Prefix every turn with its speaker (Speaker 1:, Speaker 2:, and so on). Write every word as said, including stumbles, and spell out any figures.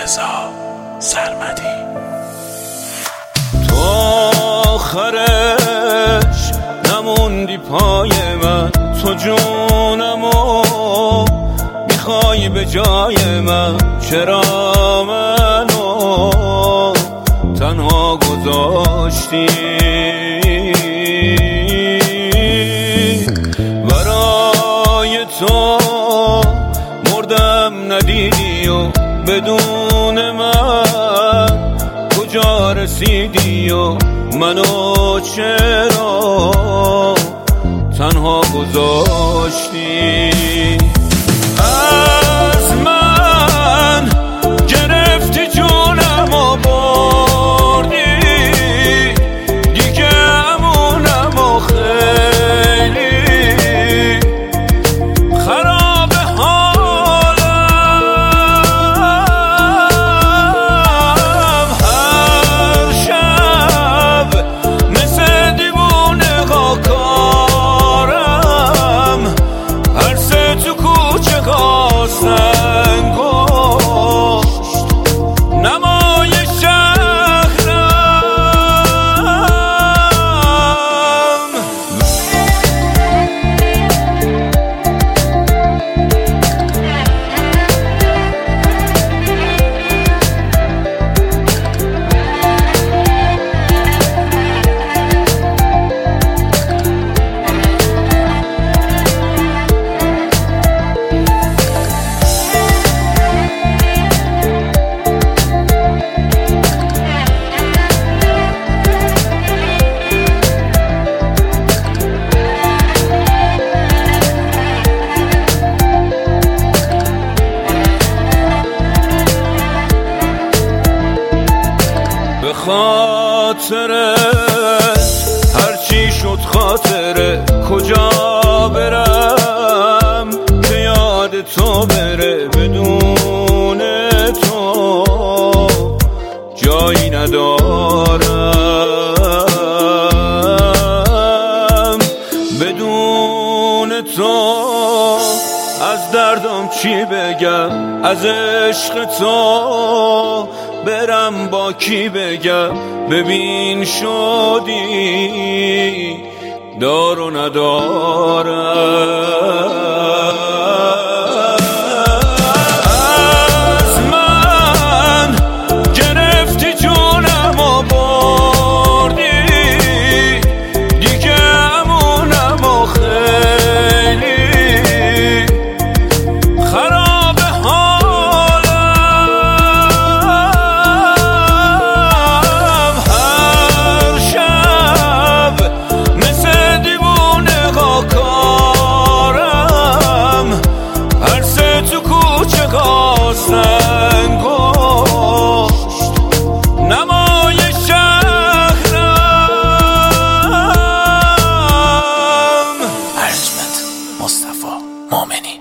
Speaker 1: رضا سرمدی.
Speaker 2: تو آخرش نموندی پای من، تو جونمو میخوای به جای من، چرا منو تنها گذاشتی؟ برای تو مردم ندیدی و بدون من کجا رسیدی و منو چرا تنها گذاشتی؟ از من گرفتی جونم و بردی، دیگه امونم و خیلی خراب حالم. هر شب مثل دیوونه ها کارم، هر سه تو کوچه ها سنگشت نمای شهرم. به خاطرت هرچی شد خاطره، کجا برم که یاد تو بره؟ بدون تو جایی ندارم، بدون تو از دردم چی بگم؟ از عشق تو برم با کی بگم؟ ببین شدی دار و ندارم. از من گرفتی جونم و بردی، دیگه امونم و خیلی خراب حالم. هر شب مثل دیوونه ها کارم، هر سه تو کوچه ها سنگشت نمای شهرم.
Speaker 1: ارجمند مصطفی مومنی.